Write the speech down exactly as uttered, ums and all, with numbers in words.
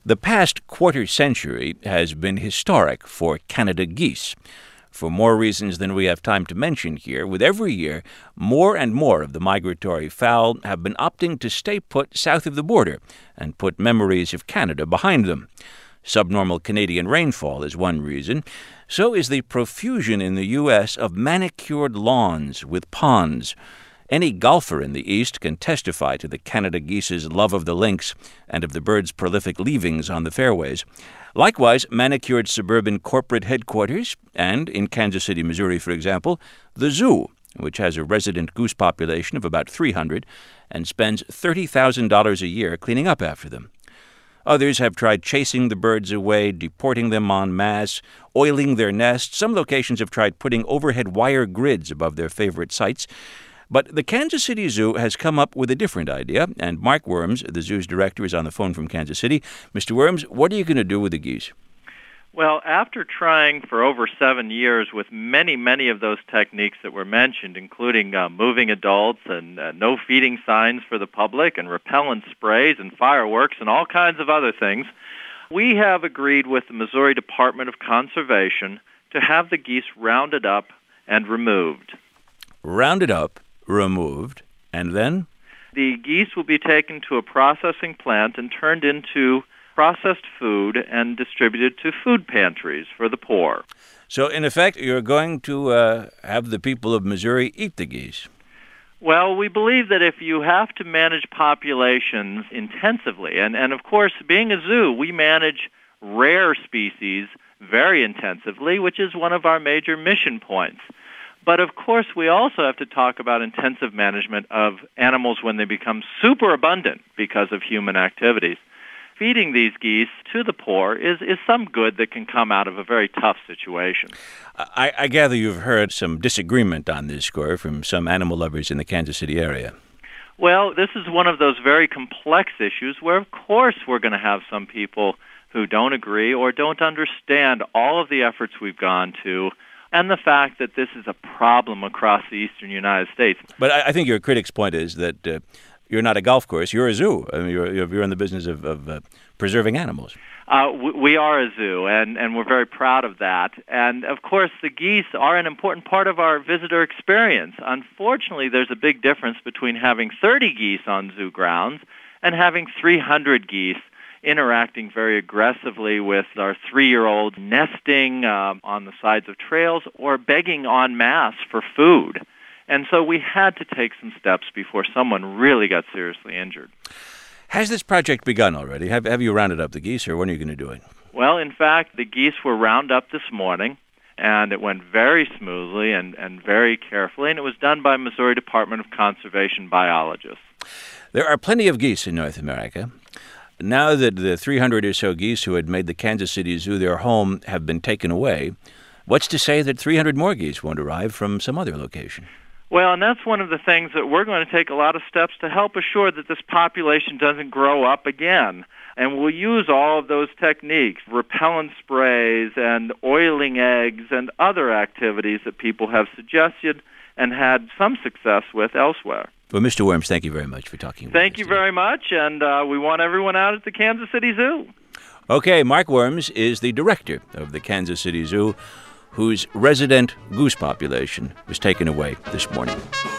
The past quarter century has been historic for Canada geese, for more reasons than we have time to mention here. With every year, more and more of the migratory fowl have been opting to stay put south of the border and put memories of Canada behind them. Subnormal Canadian rainfall is one reason. So is the profusion in the U S of manicured lawns with ponds. Any golfer in the East can testify to the Canada geese's love of the links and of the bird's prolific leavings on the fairways. Likewise, manicured suburban corporate headquarters and, in Kansas City, Missouri, for example, the zoo, which has a resident goose population of about three hundred and spends thirty thousand dollars a year cleaning up after them. Others have tried chasing the birds away, deporting them en masse, oiling their nests. Some locations have tried putting overhead wire grids above their favorite sites. But the Kansas City Zoo has come up with a different idea, and Mark Worms, the zoo's director, is on the phone from Kansas City. Mister Worms, what are you going to do with the geese? Well, after trying for over seven years with many, many of those techniques that were mentioned, including uh, moving adults and uh, no feeding signs for the public and repellent sprays and fireworks and all kinds of other things, we have agreed with the Missouri Department of Conservation to have the geese rounded up and removed. Rounded up, removed, and then? The geese will be taken to a processing plant and turned into processed food and distributed to food pantries for the poor. So, in effect, you're going to uh, have the people of Missouri eat the geese? Well, we believe that if you have to manage populations intensively, and, and of course, being a zoo, we manage rare species very intensively, which is one of our major mission points. But, of course, we also have to talk about intensive management of animals when they become super abundant because of human activities. Feeding these geese to the poor is, is some good that can come out of a very tough situation. I, I gather you've heard some disagreement on this score from some animal lovers in the Kansas City area. Well, this is one of those very complex issues where, of course, we're going to have some people who don't agree or don't understand all of the efforts we've gone to and the fact that this is a problem across the eastern United States. But I, I think your critic's point is that uh, you're not a golf course, you're a zoo. I mean, you're, you're in the business of, of uh, preserving animals. Uh, we are a zoo, and, and we're very proud of that. And, of course, the geese are an important part of our visitor experience. Unfortunately, there's a big difference between having thirty geese on zoo grounds and having three hundred geese interacting very aggressively with our three-year-old, nesting um, on the sides of trails or begging en masse for food. And so we had to take some steps before someone really got seriously injured. Has this project begun already? Have, have you rounded up the geese, or when are you going to do it? Well, in fact, the geese were rounded up this morning, and it went very smoothly and, and very carefully, and it was done by Missouri Department of Conservation biologists. There are plenty of geese in North America. Now that the three hundred or so geese who had made the Kansas City Zoo their home have been taken away, what's to say that three hundred more geese won't arrive from some other location? Well, and that's one of the things that we're going to take a lot of steps to help assure that this population doesn't grow up again. And we'll use all of those techniques, repellent sprays and oiling eggs and other activities that people have suggested and had some success with elsewhere. Well, Mister Worms, thank you very much for talking with us. Thank you very much, and uh, we want everyone out at the Kansas City Zoo. Okay, Mark Worms is the director of the Kansas City Zoo, whose resident goose population was taken away this morning.